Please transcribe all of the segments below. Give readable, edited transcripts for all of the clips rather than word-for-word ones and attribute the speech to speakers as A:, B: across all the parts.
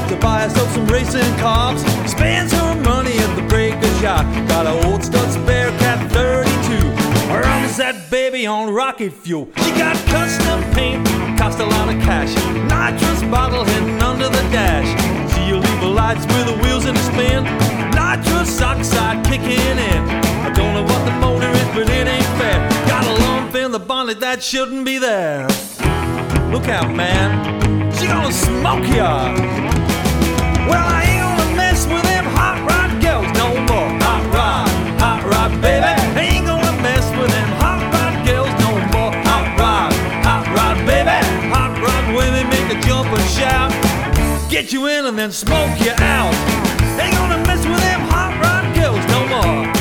A: to buy herself some racing cars. Spends her money at the breaker's yacht. Got an old Stutz Bearcat 32. Runs that baby on rocket fuel. She got custom paint, cost a lot of cash. Nitrous bottle hidden under the dash. See, you leave the lights with the wheels in the spin. Nitrous oxide kicking in. I don't know what the motor is, but it ain't fair. Got a lump in the bonnet that shouldn't be there. Look out, man, she gonna smoke ya. Well, I ain't gonna mess with them hot rod girls no more. Hot rod, baby. I ain't gonna mess with them hot rod girls no more. Hot rod, baby. Hot rod women make a jump and shout. Get you in and then smoke you out. Ain't gonna mess with them hot rod girls no more.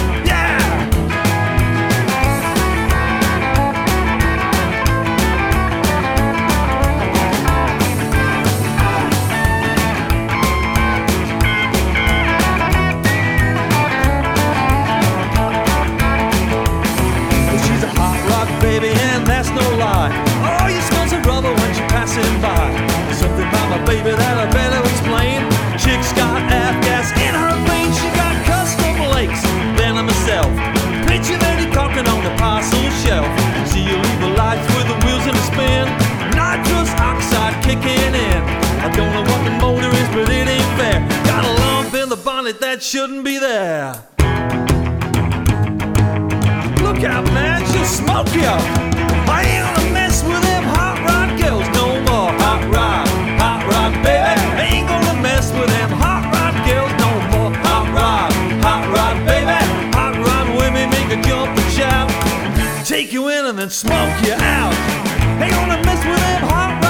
A: Baby, and that's no lie. Oh, you smell some rubber when she's passing by. Something about my baby that I better explain. Chick's got F-gas in her veins. She got custom lakes, venom herself. Picture Lady Cochran on the parcel shelf. See, you leave the lights with the wheels in the spin. Nitrous oxide kicking in. I don't know what the motor is, but it ain't fair. Got a lump in the bonnet that shouldn't be there. Look out, man, she'll smoke ya. I ain't gonna mess with them hot rod girls no more. Hot rod, baby. I ain't gonna mess with them hot rod girls no more. Hot rod, baby. Hot rod women make a jump and shout. Take you in and then smoke you out. Ain't gonna mess with them hot rod